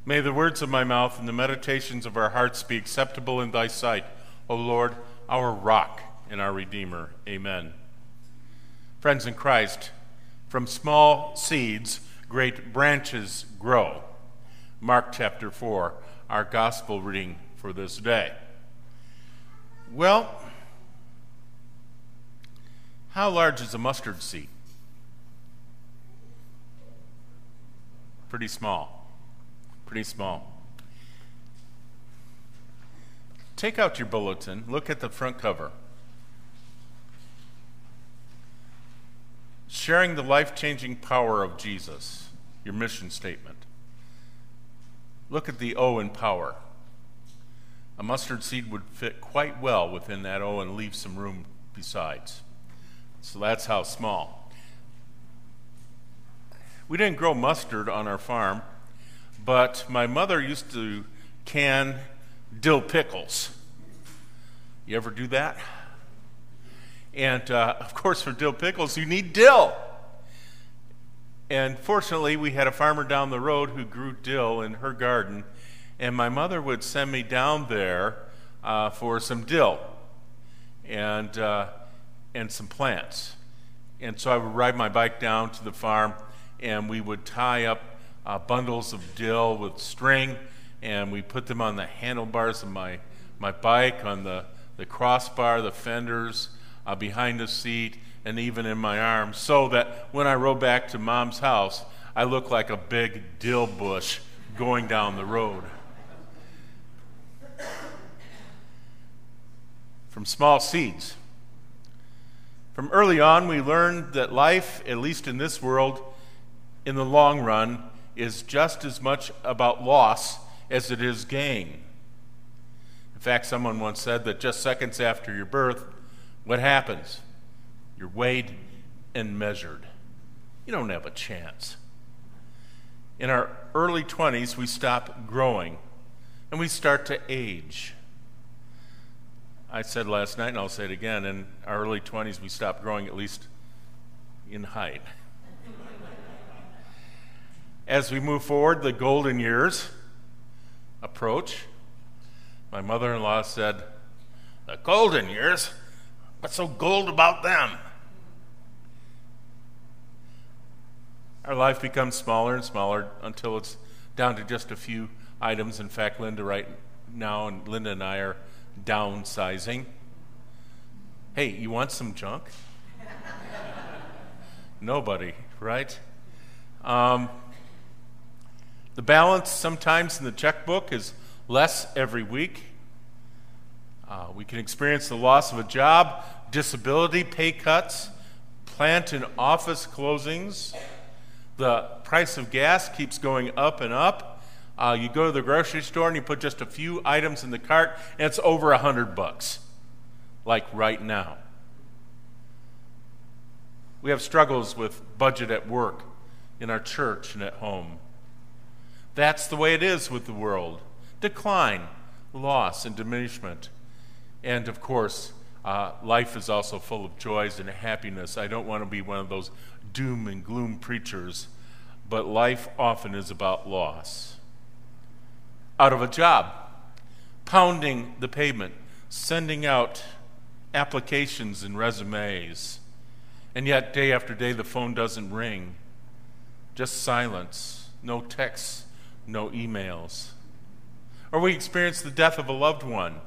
May the words of my mouth and the meditations of our hearts be acceptable in thy sight, O Lord, our rock and our Redeemer. Amen. Friends in Christ, from small seeds, great branches grow. Mark chapter 4, our gospel reading for this day. Well, how large is a mustard seed? Pretty small. Pretty small. Take out your bulletin. Look at the front cover. Sharing the life-changing power of Jesus, your mission statement. Look at the O in power. A mustard seed would fit quite well within that O and leave some room besides. So that's how small. We didn't grow mustard on our farm, but my mother used to can dill pickles. You ever do that? And of course, for dill pickles, you need dill. And fortunately, we had a farmer down the road who grew dill in her garden, and my mother would send me down there for some dill and some plants. And so I would ride my bike down to the farm, and we would tie up bundles of dill with string, and we put them on the handlebars of my bike, on the crossbar, the fenders, behind the seat, and even in my arms, so that when I rode back to Mom's house, I looked like a big dill bush going down the road. From small seeds. From early on, we learned that life, at least in this world, in the long run, is just as much about loss as it is gain. In fact, someone once said that just seconds after your birth, what happens? You're weighed and measured. You don't have a chance. In our early 20s, we stop growing, and we start to age. I said last night, and I'll say it again, in our early 20s, we stop growing, at least in height. As we move forward, the golden years approach. My mother-in-law said, "The golden years? What's so gold about them?" Our life becomes smaller and smaller until it's down to just a few items. In fact, Linda and I are downsizing. Hey, you want some junk? Nobody, right? The balance sometimes in the checkbook is less every week. We can experience the loss of a job, disability, pay cuts, plant and office closings. The price of gas keeps going up and up. You go to the grocery store and you put just a few items in the cart, and it's over $100, like right now. We have struggles with budget at work, in our church, and at home. That's the way it is with the world. Decline, loss, and diminishment. And of course, life is also full of joys and happiness. I don't want to be one of those doom and gloom preachers, but life often is about loss. Out of a job, pounding the pavement, sending out applications and resumes, and yet day after day the phone doesn't ring. Just silence, no texts, no emails. Or we experience the death of a loved one.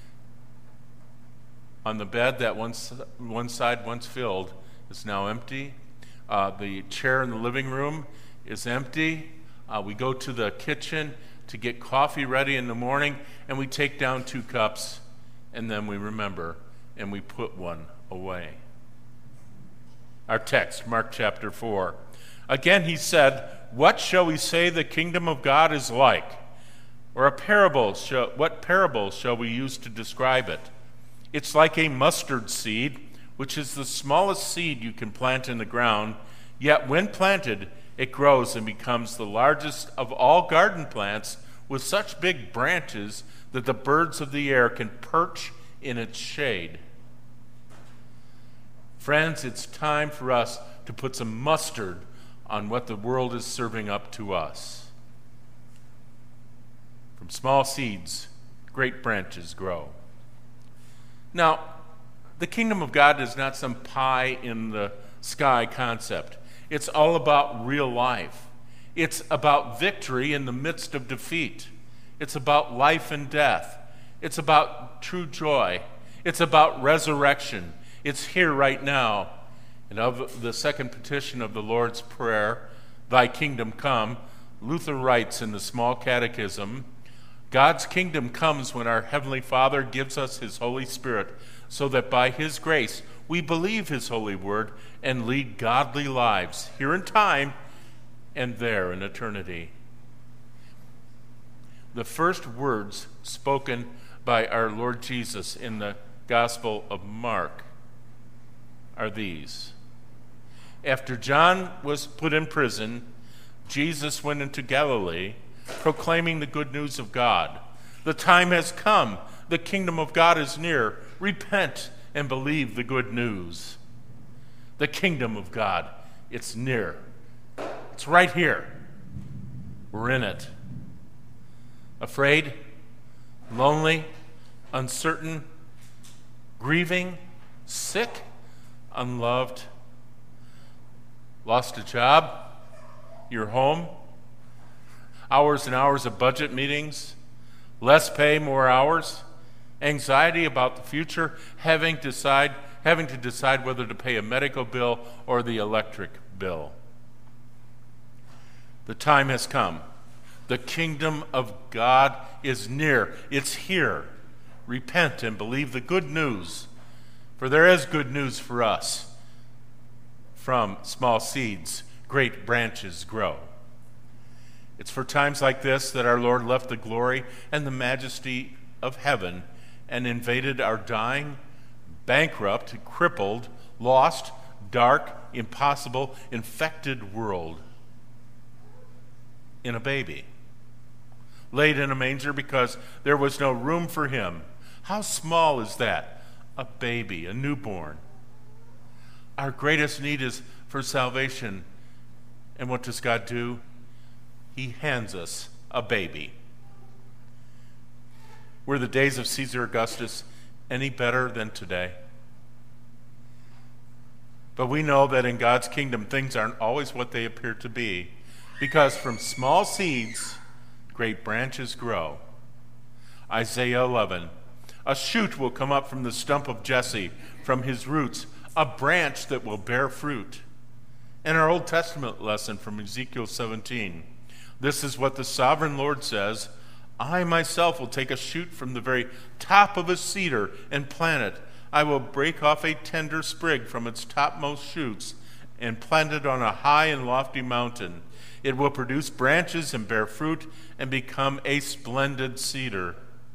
On the bed that one side once filled is now empty. The chair in the living room is empty. We go to the kitchen to get coffee ready in the morning, and we take down 2 cups, and then we remember, and we put one away. Our text, Mark chapter 4. Again he said, "What shall we say the kingdom of God is like? Or what parable shall we use to describe it? It's like a mustard seed, which is the smallest seed you can plant in the ground, yet when planted, it grows and becomes the largest of all garden plants, with such big branches that the birds of the air can perch in its shade." Friends, it's time for us to put some mustard on what the world is serving up to us. From small seeds, great branches grow. Now, the kingdom of God is not some pie in the sky concept. It's all about real life. It's about victory in the midst of defeat. It's about life and death. It's about true joy. It's about resurrection. It's here right now. And of the second petition of the Lord's Prayer, Thy kingdom come, Luther writes in the Small Catechism, God's kingdom comes when our Heavenly Father gives us His Holy Spirit, so that by His grace we believe His holy word and lead godly lives here in time and there in eternity. The first words spoken by our Lord Jesus in the Gospel of Mark are these. After John was put in prison, Jesus went into Galilee, proclaiming the good news of God. The time has come. The kingdom of God is near. Repent and believe the good news. The kingdom of God, it's near. It's right here. We're in it. Afraid, lonely, uncertain, grieving, sick, unloved, lost a job, your home, hours and hours of budget meetings, less pay, more hours, anxiety about the future, having to decide whether to pay a medical bill or the electric bill. The time has come. The kingdom of God is near. It's here. Repent and believe the good news, for there is good news for us. From small seeds, great branches grow. It's for times like this that our Lord left the glory and the majesty of heaven and invaded our dying, bankrupt, crippled, lost, dark, impossible, infected world in a baby, laid in a manger because there was no room for him. How small is that? A baby, a newborn. Our greatest need is for salvation. And what does God do? He hands us a baby. Were the days of Caesar Augustus any better than today? But we know that in God's kingdom, things aren't always what they appear to be, because from small seeds, great branches grow. Isaiah 11, a shoot will come up from the stump of Jesse, from his roots, a branch that will bear fruit. And our Old Testament lesson from Ezekiel 17, this is what the sovereign Lord says, I myself will take a shoot from the very top of a cedar and plant it. I will break off a tender sprig from its topmost shoots and plant it on a high and lofty mountain. It will produce branches and bear fruit and become a splendid cedar.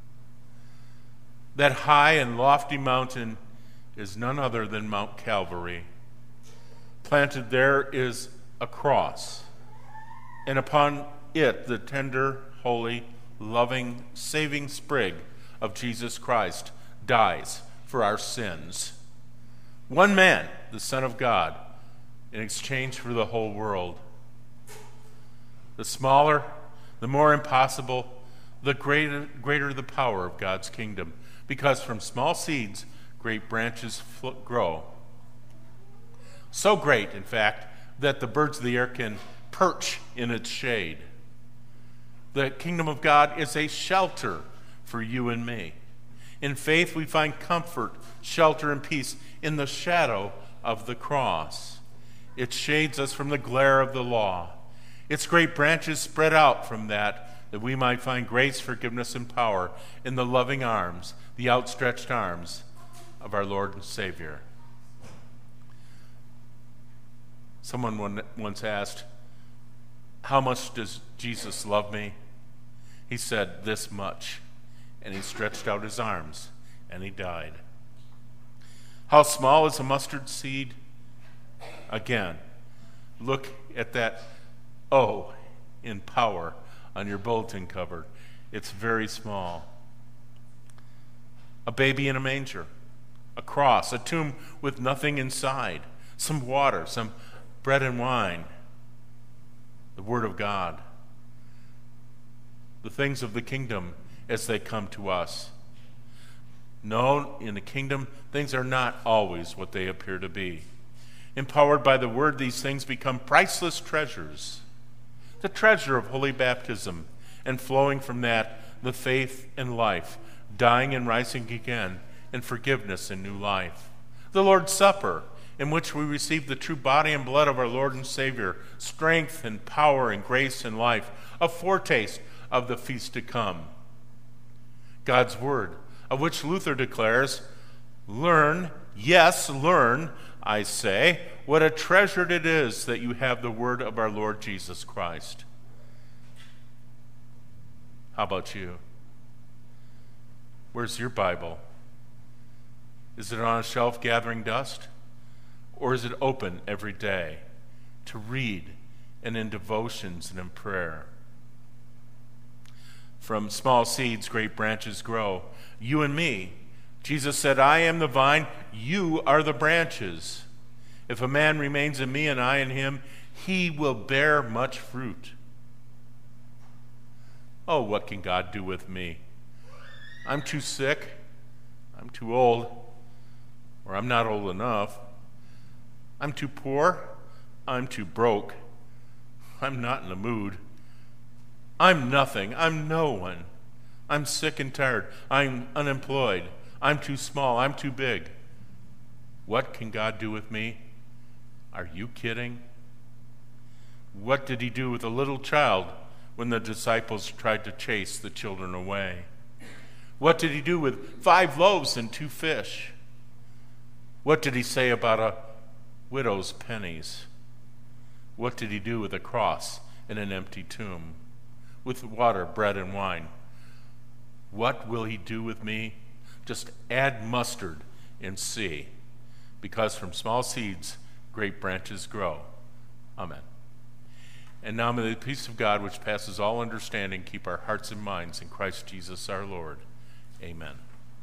That high and lofty mountain is none other than Mount Calvary. Planted there is a cross, and upon it the tender, holy, loving, saving sprig of Jesus Christ dies for our sins. One man, the Son of God, in exchange for the whole world. The smaller, the more impossible, the greater the power of God's kingdom, because from small seeds, great branches grow. So great, in fact, that the birds of the air can perch in its shade. The kingdom of God is a shelter for you and me. In faith, we find comfort, shelter, and peace in the shadow of the cross. It shades us from the glare of the law. Its great branches spread out from that we might find grace, forgiveness, and power in the loving arms, the outstretched arms of our Lord and Savior. Someone once asked, how much does Jesus love me? He said, this much. And he stretched out his arms, and he died. How small is a mustard seed? Again, look at that O in power on your bulletin cover. It's very small. A baby in a manger, a cross, a tomb with nothing inside, some water, some bread and wine, the Word of God. the things of the kingdom as they come to us. No, in the kingdom, things are not always what they appear to be. Empowered by the word, these things become priceless treasures. The treasure of holy baptism, and flowing from that, the faith and life, dying and rising again, and forgiveness and new life. The Lord's Supper, in which we receive the true body and blood of our Lord and Savior, strength and power and grace and life, a foretaste of the feast to come. God's Word, of which Luther declares, learn, yes, learn, I say, what a treasure it is that you have the Word of our Lord Jesus Christ. How about you? Where's your Bible? Is it on a shelf gathering dust? Or is it open every day to read and in devotions and in prayer? From small seeds, great branches grow. You and me. Jesus said, I am the vine, you are the branches. If a man remains in me and I in him, he will bear much fruit. Oh, what can God do with me? I'm too sick, I'm too old, or I'm not old enough. I'm too poor, I'm too broke, I'm not in the mood. I'm nothing, I'm no one. I'm sick and tired, I'm unemployed, I'm too small, I'm too big. What can God do with me? Are you kidding? What did he do with a little child when the disciples tried to chase the children away? What did he do with 5 loaves and 2 fish? What did he say about a widow's pennies? What did he do with a cross and an empty tomb? With water, bread, and wine? What will he do with me? Just add mustard and see, because from small seeds great branches grow. Amen. And now may the peace of God, which passes all understanding, keep our hearts and minds in Christ Jesus our Lord. Amen.